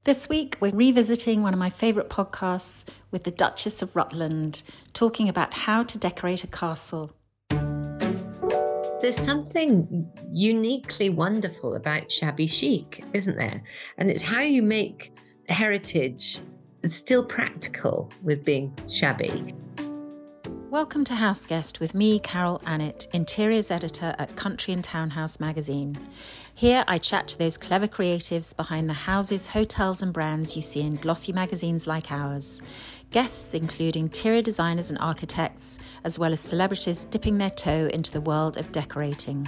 This week, we're revisiting one of my favourite podcasts with the Duchess of Rutland, talking about how to decorate a castle. There's something uniquely wonderful about shabby chic, isn't there? And it's how you make heritage still practical with being shabby. Welcome to Houseguest with me, Carol Annett, Interiors Editor at Country and Townhouse magazine. Here I chat to those clever creatives behind the houses, hotels and brands you see in glossy magazines like ours. Guests including interior designers and architects, as well as celebrities dipping their toe into the world of decorating.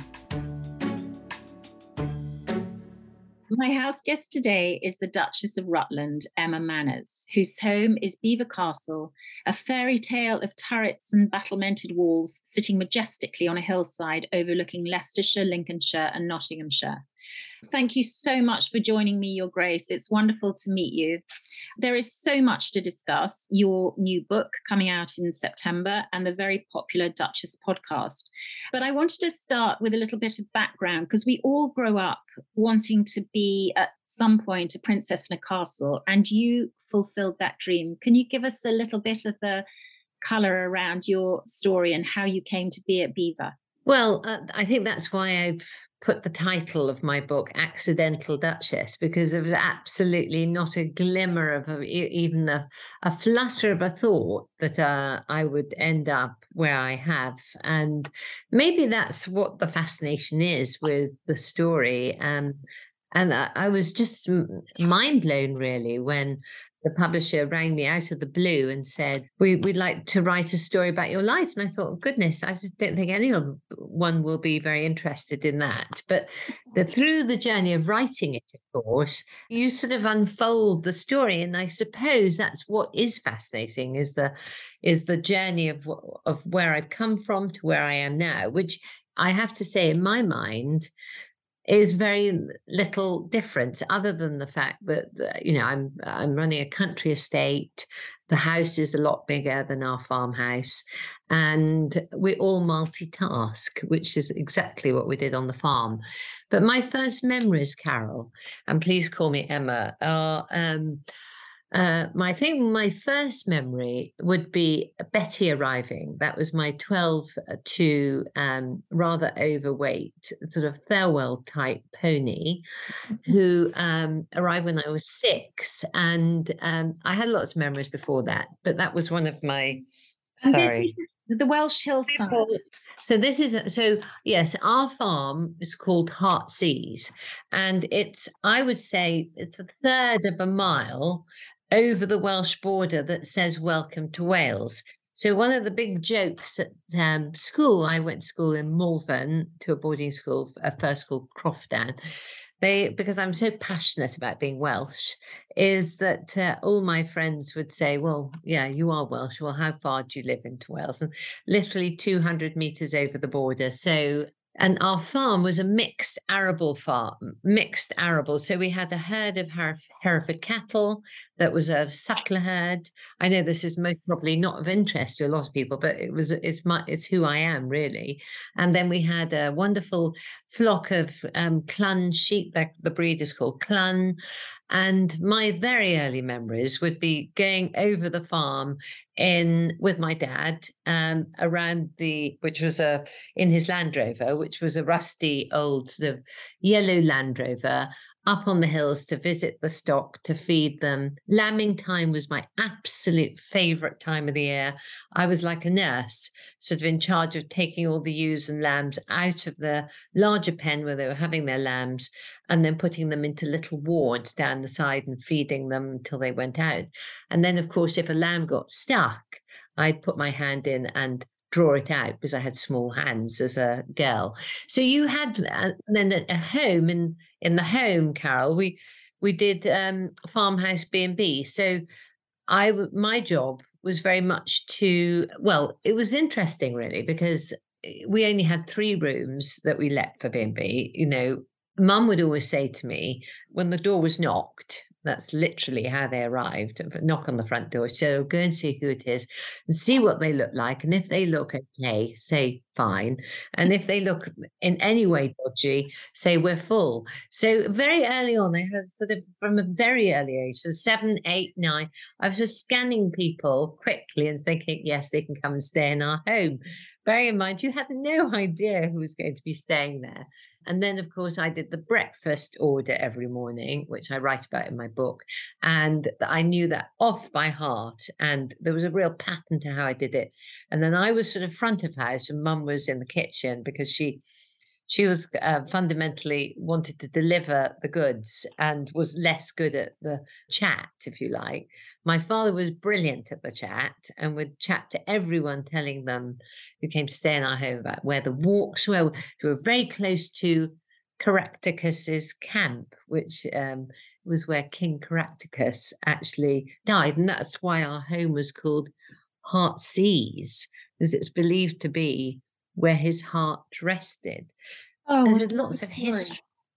My house guest today is the Duchess of Rutland, Emma Manners, whose home is Belvoir Castle, a fairy tale of turrets and battlemented walls sitting majestically on a hillside overlooking Leicestershire, Lincolnshire and Nottinghamshire. Thank you so much for joining me, Your Grace. It's wonderful to meet you. There is so much to discuss, your new book coming out in September and the very popular Duchess podcast. But I wanted to start with a little bit of background because we all grow up wanting to be at some point a princess in a castle, and you fulfilled that dream. Can you give us a little bit of the colour around your story and how you came to be at Belvoir? Well, I think that's why I've put the title of my book, Accidental Duchess, because there was absolutely not a glimmer of even a flutter of a thought that I would end up where I have. And maybe that's what the fascination is with the story. And I was just mind blown, really, when the publisher rang me out of the blue and said, we'd like to write a story about your life. And I thought, goodness, I don't think anyone will be very interested in that. But through the journey of writing it, of course, you sort of unfold the story. And I suppose that's what is fascinating, is the journey of where I've come from to where I am now, which I have to say, in my mind, is very little difference, other than the fact that I'm running a country estate. The house is a lot bigger than our farmhouse, and we all multitask, which is exactly what we did on the farm. But my first memories, Carol, and please call me Emma, are my first memory would be Betty arriving. That was my 12 to rather overweight, sort of farewell type pony, who arrived when I was 6. And I had lots of memories before that, but that was one of my. Sorry. This is the Welsh hillside. So yes, our farm is called Heartsease, and I would say it's a third of a mile over the Welsh border that says welcome to Wales. So one of the big jokes at school, I went to school in Malvern, to a boarding school, a first school, Crofton, because I'm so passionate about being Welsh, is that all my friends would say, well, yeah, you are Welsh. Well, how far do you live into Wales? And literally 200 metres over the border. And our farm was a mixed arable farm. So we had a herd of Hereford cattle that was a suckler herd. I know this is most probably not of interest to a lot of people, but it's who I am, really. And then we had a wonderful flock of Clun sheep. The breed is called Clun. And my very early memories would be going over the farm with my dad around which was in his Land Rover, which was a rusty old sort of yellow Land Rover, up on the hills to visit the stock, to feed them. Lambing time was my absolute favourite time of the year. I was like a nurse, sort of in charge of taking all the ewes and lambs out of the larger pen where they were having their lambs, and then putting them into little wards down the side and feeding them until they went out. And then, of course, if a lamb got stuck, I'd put my hand in and draw it out, because I had small hands as a girl. So you had then a home in the home, Carol. We did farmhouse B&B. So my job was very much it was interesting, really, because we only had 3 rooms that we let for B&B. Mum would always say to me, when the door was knocked, That's literally how they arrived. Knock on the front door. So go and see who it is and see what they look like. And if they look okay, say fine. And if they look in any way dodgy, say we're full. So very early on, I had sort of from a very early age, so 7, 8, 9, I was just scanning people quickly and thinking, yes, they can come and stay in our home. Bearing in mind, you had no idea who was going to be staying there. And then, of course, I did the breakfast order every morning, which I write about in my book. And I knew that off by heart. And there was a real pattern to how I did it. And then I was sort of front of house and Mum was in the kitchen because she was fundamentally wanted to deliver the goods and was less good at the chat, if you like. My father was brilliant at the chat and would chat to everyone, telling them who came to stay in our home about where the walks were. We were very close to Caractacus's camp, which was where King Caractacus actually died. And that's why our home was called Heartsease, because it's believed to be where his heart rested. Oh, There's lots of history.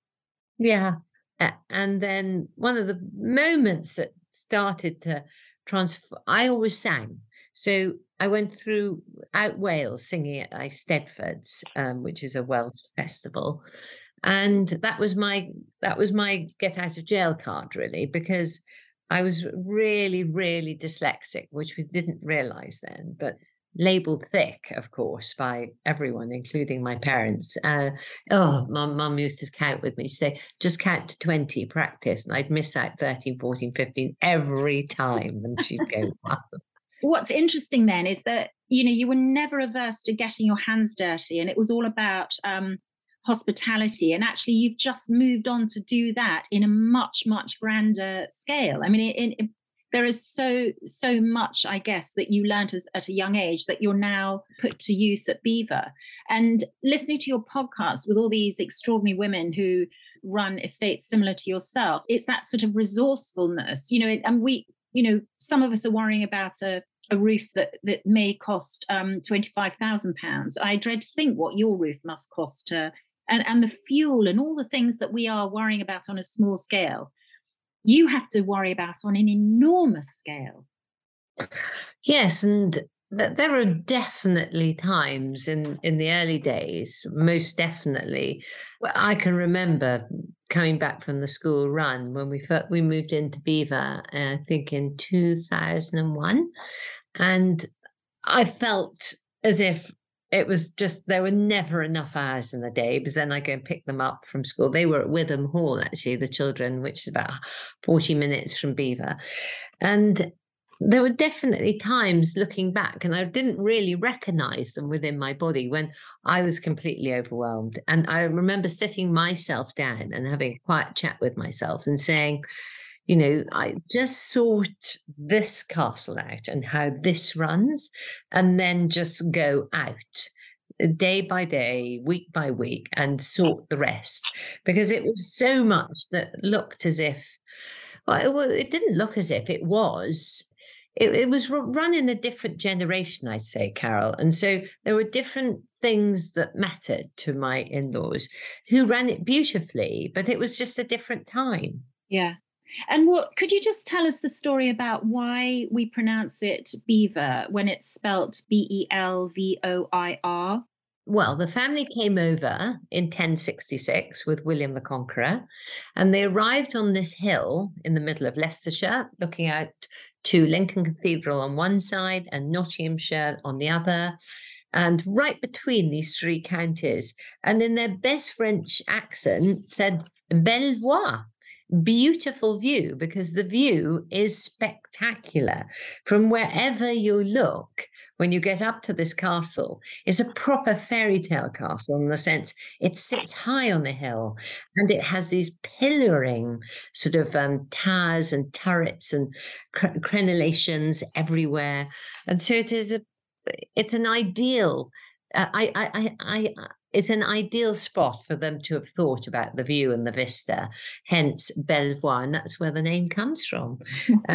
Yeah. And then one of the moments that started to transfer, I always sang. So I went through out Wales singing at Eisteddfod's, which is a Welsh festival. And that was my get out of jail card, really, because I was really, really dyslexic, which we didn't realize then, but labeled thick, of course, by everyone, including my parents. My mum used to count with me. She'd say, just count to 20, practice. And I'd miss out 13, 14, 15 every time. And she'd go, wow. What's interesting then is that, you were never averse to getting your hands dirty, and it was all about hospitality. And actually, you've just moved on to do that in a much, much grander scale. I mean, there is so much, I guess, that you learned at a young age that you're now put to use at Belvoir. And listening to your podcast with all these extraordinary women who run estates similar to yourself, it's that sort of resourcefulness, and we, some of us are worrying about a roof that may cost £25,000. I dread to think what your roof must cost, and the fuel and all the things that we are worrying about on a small scale. You have to worry about on an enormous scale. Yes, and there are definitely times in the early days, most definitely. I can remember coming back from the school run when we moved into Belvoir, I think in 2001, and I felt as if it was just, there were never enough hours in the day, because then I go and pick them up from school. They were at Witham Hall, actually, the children, which is about 40 minutes from Belvoir. And there were definitely times looking back, and I didn't really recognize them within my body, when I was completely overwhelmed. And I remember sitting myself down and having a quiet chat with myself and saying, I just sort this castle out and how this runs, and then just go out day by day, week by week, and sort the rest. Because it was so much that looked as if, it didn't look as if, it was. It was run in a different generation, I'd say, Carol. And so there were different things that mattered to my in-laws, who ran it beautifully, but it was just a different time. Yeah. And could you just tell us the story about why we pronounce it Belvoir when it's spelt Belvoir? Well, the family came over in 1066 with William the Conqueror, and they arrived on this hill in the middle of Leicestershire, looking out to Lincoln Cathedral on one side and Nottinghamshire on the other, and right between these three counties. And in their best French accent said, Belvoir. Beautiful view, because the view is spectacular from wherever you look. When you get up to this castle, it's a proper fairy tale castle, in the sense it sits high on a hill, and it has these pillaring sort of towers and turrets and crenellations everywhere. And so it's an ideal. It's an ideal spot for them to have thought about the view and the vista, hence Belvoir, and that's where the name comes from.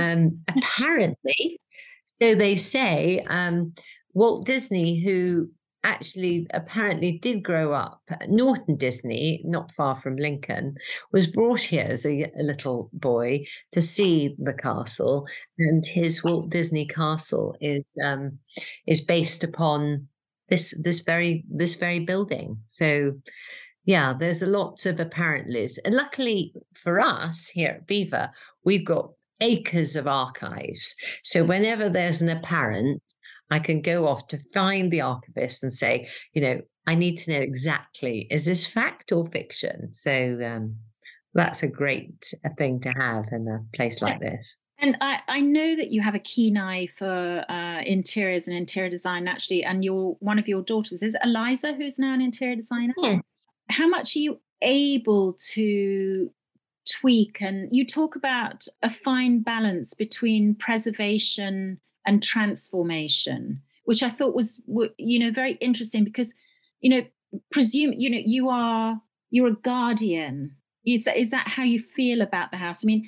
Apparently, so they say, Walt Disney, who actually apparently did grow up. Norton Disney, not far from Lincoln, was brought here as a little boy to see the castle, and his Walt Disney Castle is based upon this very building. So yeah, there's a lot of apparentlys. And luckily for us here at Beaver, we've got acres of archives. So whenever there's an apparent, I can go off to find the archivist and say, I need to know exactly, is this fact or fiction? So that's a great thing to have in a place like this. And I know that you have a keen eye for interiors and interior design, actually. And one of your daughters is Eliza, who's now an interior designer. Yes. How much are you able to tweak? And you talk about a fine balance between preservation and transformation, which I thought was, very interesting because, presume, you're a guardian. Is that how you feel about the house? I mean,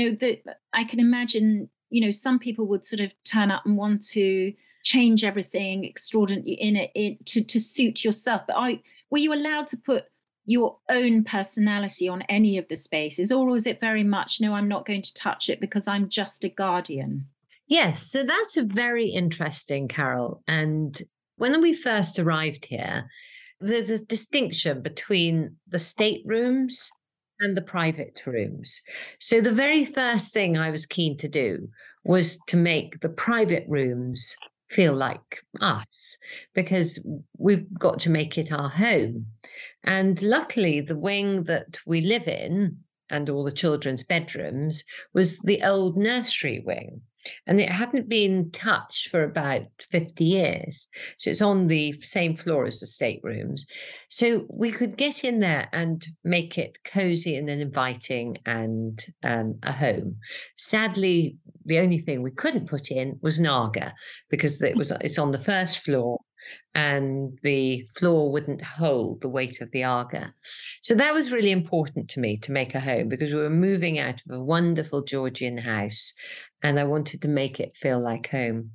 I can imagine, some people would sort of turn up and want to change everything extraordinarily in it to suit yourself. But were you allowed to put your own personality on any of the spaces, or was it very much, no, I'm not going to touch it because I'm just a guardian? Yes, so that's a very interesting, Carol. And when we first arrived here, there's a distinction between the staterooms and the private rooms. So the very first thing I was keen to do was to make the private rooms feel like us, because we've got to make it our home. And luckily, the wing that we live in and all the children's bedrooms was the old nursery wing. And it hadn't been touched for about 50 years. So it's on the same floor as the staterooms. So we could get in there and make it cozy and inviting and a home. Sadly, the only thing we couldn't put in was Naga, because it's on the first floor and the floor wouldn't hold the weight of the Aga. So that was really important to me to make a home, because we were moving out of a wonderful Georgian house and I wanted to make it feel like home.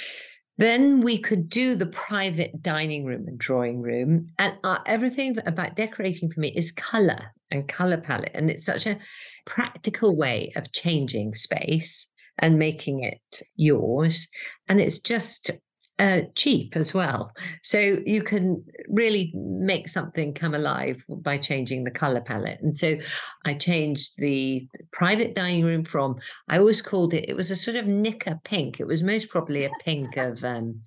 Then we could do the private dining room and drawing room. And everything about decorating for me is color and color palette. And it's such a practical way of changing space and making it yours. And it's just cheap as well. So you can really make something come alive by changing the color palette. And so I changed the private dining room from, I always called it was a sort of knicker pink. It was most probably a pink of,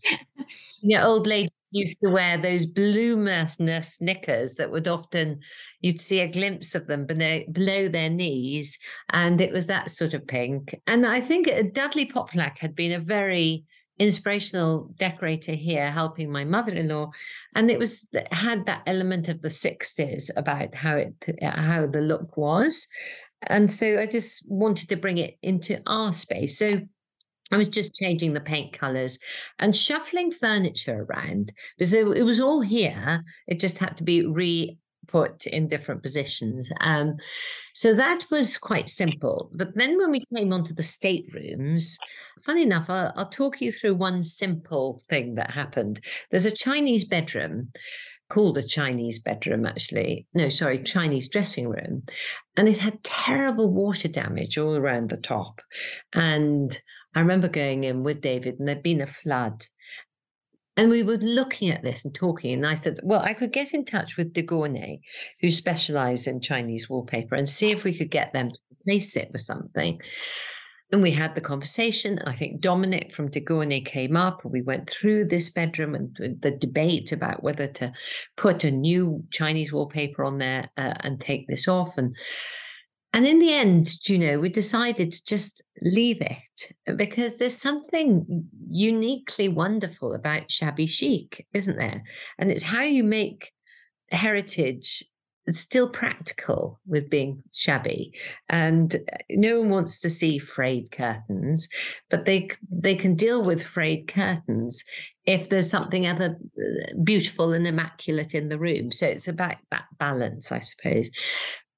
old ladies used to wear those bloomerous knickers that would often, you'd see a glimpse of them below their knees. And it was that sort of pink. And I think Dudley Poplack had been a very inspirational decorator here, helping my mother-in-law, and it had that element of the 60s about how the look was, and so I just wanted to bring it into our space. So I was just changing the paint colors and shuffling furniture around, because it was all here. It just had to be put in different positions. So that was quite simple. But then when we came onto the staterooms, funny enough, I'll talk you through one simple thing that happened. There's a Chinese bedroom, called a Chinese bedroom, actually. No, sorry, Chinese dressing room. And it had terrible water damage all around the top. And I remember going in with David, and there'd been a flood. And we were looking at this and talking, and I said, well, I could get in touch with de Gournay, who specialize in Chinese wallpaper, and see if we could get them to replace it with something. And we had the conversation. I think Dominic from de Gournay came up, and we went through this bedroom and the debate about whether to put a new Chinese wallpaper on there and take this off. And in the end, we decided to just leave it, because there's something uniquely wonderful about shabby chic, isn't there? And it's how you make heritage still practical with being shabby. And no one wants to see frayed curtains, but they can deal with frayed curtains if there's something other beautiful and immaculate in the room. So it's about that balance, I suppose.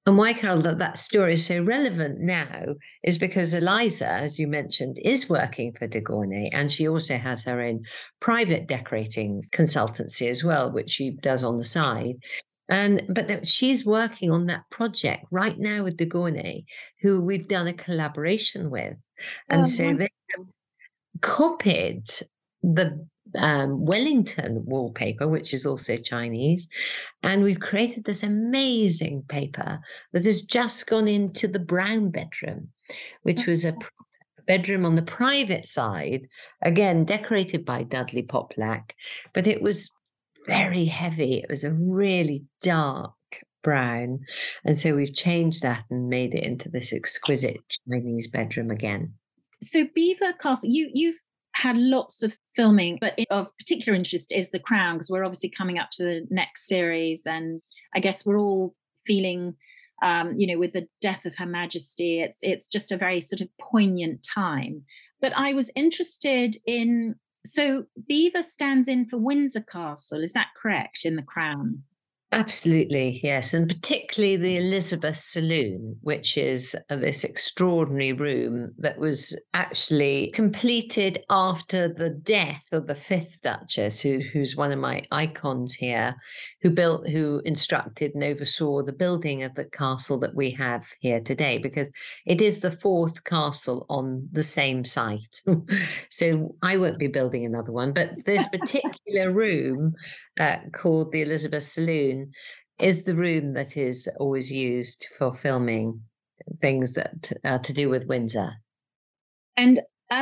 And why, Carol, that story is so relevant now is because Eliza, as you mentioned, is working for de Gournay, and she also has her own private decorating consultancy as well, which she does on the side. But she's working on that project right now with de Gournay, who we've done a collaboration with. And so they copied the Wellington wallpaper, which is also Chinese, and we've created this amazing paper that has just gone into the Brown bedroom, which was a bedroom on the private side, again decorated by Dudley Poplack, but it was very heavy. It was a really dark brown, and so we've changed that and made it into this exquisite Chinese bedroom again. So Belvoir Castle, you've had lots of filming, but of particular interest is The Crown, because we're obviously coming up to the next series, and I guess we're all feeling, with the death of Her Majesty, it's just a very sort of poignant time. But I was interested in, so Belvoir stands in for Windsor Castle, is that correct, in The Crown? Absolutely, yes. And particularly the Elizabeth Saloon, which is this extraordinary room that was actually completed after the death of the fifth Duchess, who's one of my icons here, who instructed and oversaw the building of the castle that we have here today, because it is the fourth castle on the same site. So I won't be building another one, but this particular room called the Elizabeth Saloon is the room that is always used for filming things that to do with Windsor. And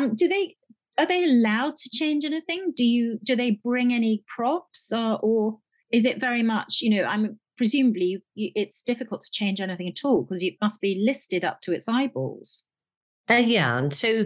are they allowed to change anything? Do they bring any props, or is it very much, I'm presumably it's difficult to change anything at all because it must be listed up to its eyeballs. Yeah, and so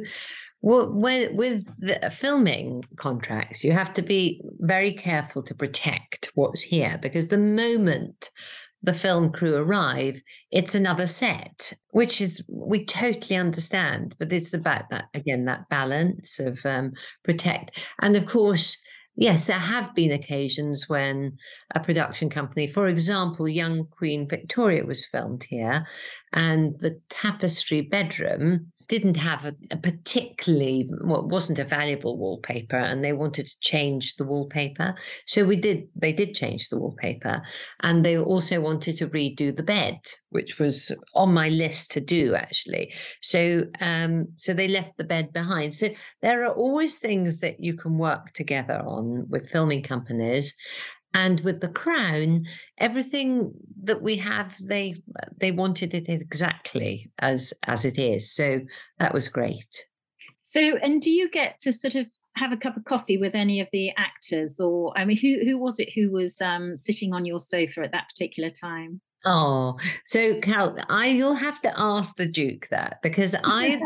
with the filming contracts, you have to be very careful to protect what's here, because the moment the film crew arrive, it's another set, which is, we totally understand, but it's about that, again, that balance of protect. And of course, yes, there have been occasions when a production company, for example, Young Queen Victoria was filmed here, and the tapestry bedroom didn't have a particularly, wasn't a valuable wallpaper, and they wanted to change the wallpaper. So they did change the wallpaper, and they also wanted to redo the bed, which was on my list to do, actually. So they left the bed behind. So there are always things that you can work together on with filming companies. And with The Crown, everything that we have, they wanted it exactly as it is. So that was great. So, and do you get to sort of have a cup of coffee with any of the actors, or I mean, who was it who was sitting on your sofa at that particular time? Oh, so Cal, you'll have to ask the Duke that, because I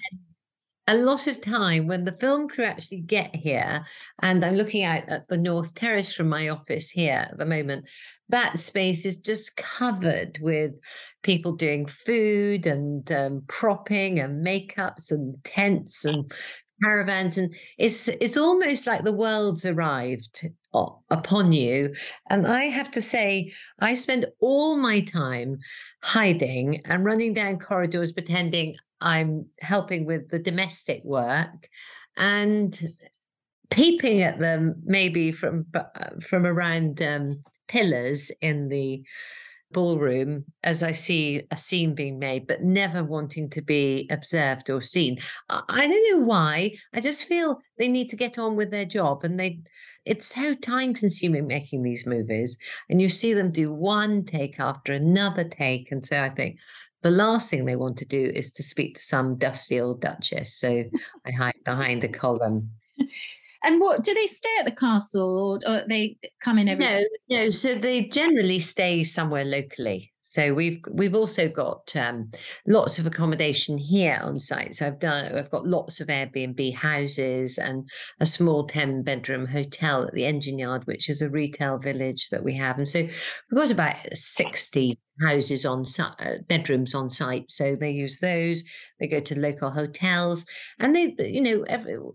a lot of time when the film crew actually get here, and I'm looking out at the North Terrace from my office here at the moment, that space is just covered with people doing food and propping and makeups and tents and caravans, and it's almost like the world's arrived upon you. And I have to say, I spend all my time hiding and running down corridors pretending I'm helping with the domestic work, and peeping at them maybe from around pillars in the ballroom as I see a scene being made, but never wanting to be observed or seen. I don't know why. I just feel they need to get on with their job, and it's so time consuming making these movies, and you see them do one take after another take. And so I think the last thing they want to do is to speak to some dusty old duchess. So I hide behind a column. And what do they stay at the castle, or they come in every? No. So they generally stay somewhere locally. So we've also got lots of accommodation here on site. So I've got lots of Airbnb houses and a small 10-bedroom hotel at the Engine Yard, which is a retail village that we have. And so we've got about 60 houses on site, bedrooms on site. So they use those. They go to local hotels, and they,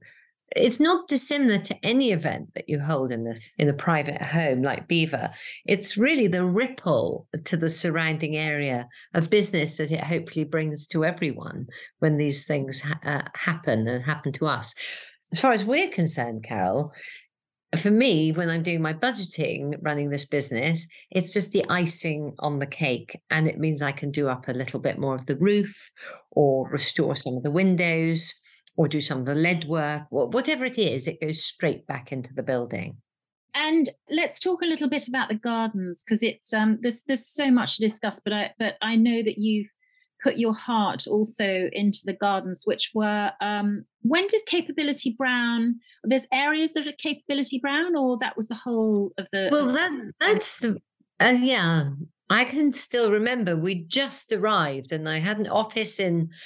it's not dissimilar to any event that you hold in a private home like Beaver. It's really the ripple to the surrounding area of business that it hopefully brings to everyone when these things happen and happen to us. As far as we're concerned, Carol, for me, when I'm doing my budgeting, running this business, it's just the icing on the cake. And it means I can do up a little bit more of the roof or restore some of the windows or do some of the lead work, whatever it is, it goes straight back into the building. And let's talk a little bit about the gardens, because it's there's so much to discuss. But I know that you've put your heart also into the gardens, which were when did Capability Brown? There's areas that are Capability Brown, or that was the whole of the. Well, that's the yeah. I can still remember we just arrived and I had an office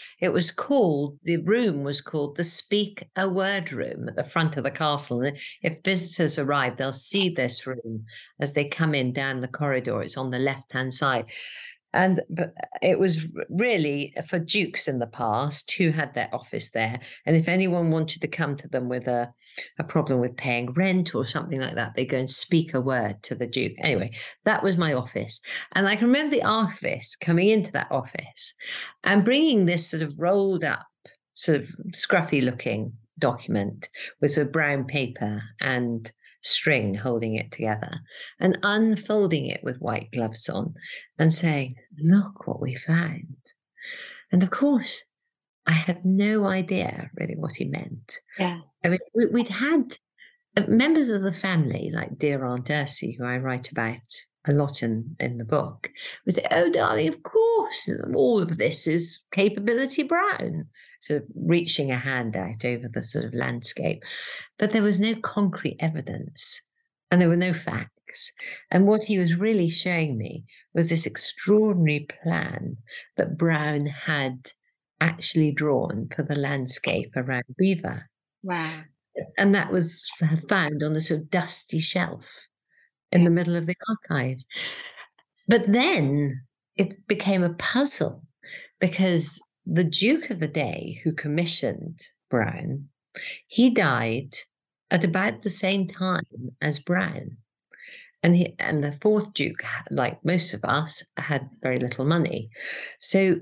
the room was called the Speak a Word Room at the front of the castle. And if visitors arrive, they'll see this room as they come in down the corridor. It's on the left-hand side. But it was really for dukes in the past who had their office there. And if anyone wanted to come to them with a problem with paying rent or something like that, they go and speak a word to the duke. Anyway, that was my office. And I can remember the archivist coming into that office and bringing this sort of rolled up, sort of scruffy looking document with sort of brown paper and string holding it together and unfolding it with white gloves on and saying, look what we found. And of course, I had no idea really what he meant. Yeah. I mean, we'd had members of the family, like dear Aunt Ursy, who I write about a lot in the book, would say, oh, darling, of course, all of this is Capability Brown, sort of reaching a hand out over the sort of landscape. But there was no concrete evidence and there were no facts. And what he was really showing me was this extraordinary plan that Brown had actually drawn for the landscape around Beaver. Wow. And that was found on a sort of dusty shelf in the middle of the archives. But then it became a puzzle because the Duke of the day who commissioned Brown, he died at about the same time as Brown. And the fourth Duke, like most of us, had very little money. So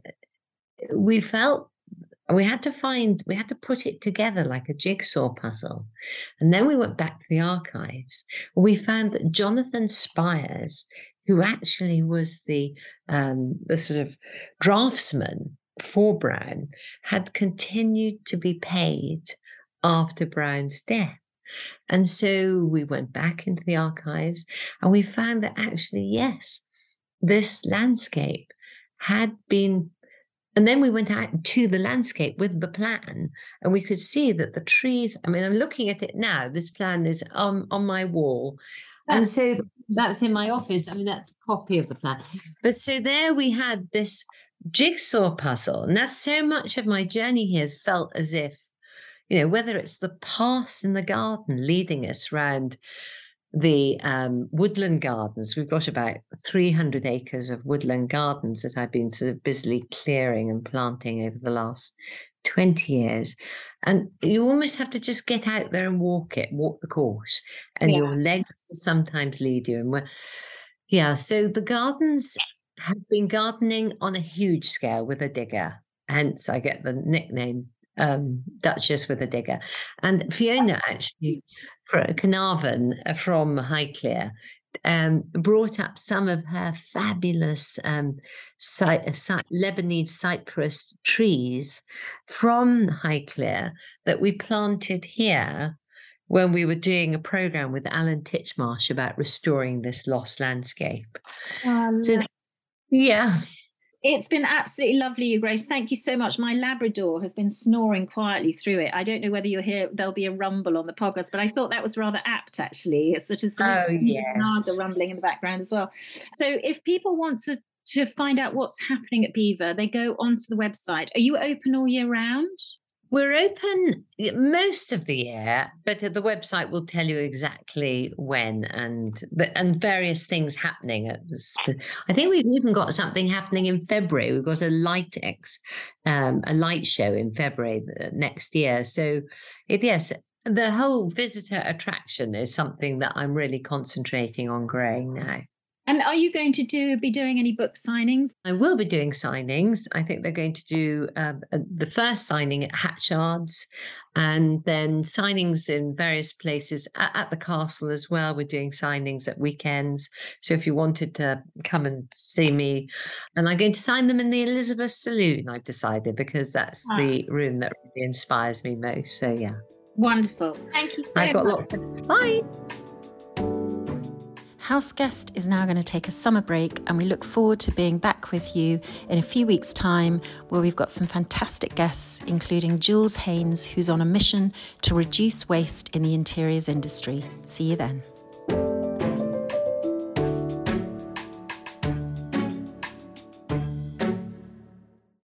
we felt we had to put it together like a jigsaw puzzle. And then we went back to the archives. We found that Jonathan Spires, who actually was the sort of draftsman for Brown, had continued to be paid after Brown's death. And so we went back into the archives and we found that actually, yes, this landscape had been. And then we went out to the landscape with the plan and we could see that the trees, I mean, I'm looking at it now, this plan is on my wall. And so that's in my office. I mean, that's a copy of the plan. But so there we had this jigsaw puzzle. And that's so much of my journey here has felt as if, you know, whether it's the paths in the garden leading us round the woodland gardens. We've got about 300 acres of woodland gardens that I've been sort of busily clearing and planting over the last 20 years. And you almost have to just get out there and walk the course. And your legs will sometimes lead you. And so the gardens have been gardening on a huge scale with a digger. Hence, I get the nickname Duchess with a Digger. And Fiona actually, Carnarvon from Highclere, brought up some of her fabulous Lebanese cypress trees from Highclere that we planted here when we were doing a program with Alan Titchmarsh about restoring this lost landscape. It's been absolutely lovely, you Grace. Thank you so much. My Labrador has been snoring quietly through it. I don't know whether you'll hear, there'll be a rumble on the podcast, but I thought that was rather apt, actually. It's sort of the rumbling in the background as well. So if people want to find out what's happening at Beaver, they go onto the website. Are you open all year round? We're open most of the year, but the website will tell you exactly when and various things happening. I think we've even got something happening in February. We've got a light show in February next year. So yes, the whole visitor attraction is something that I'm really concentrating on growing now. And are you going to be doing any book signings? I will be doing signings. I think they're going to do the first signing at Hatchards, and then signings in various places at the castle as well. We're doing signings at weekends. So if you wanted to come and see me, and I'm going to sign them in the Elizabeth Saloon, I've decided, because that's the room that really inspires me most. So yeah. Wonderful. Thank you so much. I've got lots of... Bye. Houseguest is now going to take a summer break, and we look forward to being back with you in a few weeks' time, where we've got some fantastic guests, including Jules Haynes, who's on a mission to reduce waste in the interiors industry. See you then.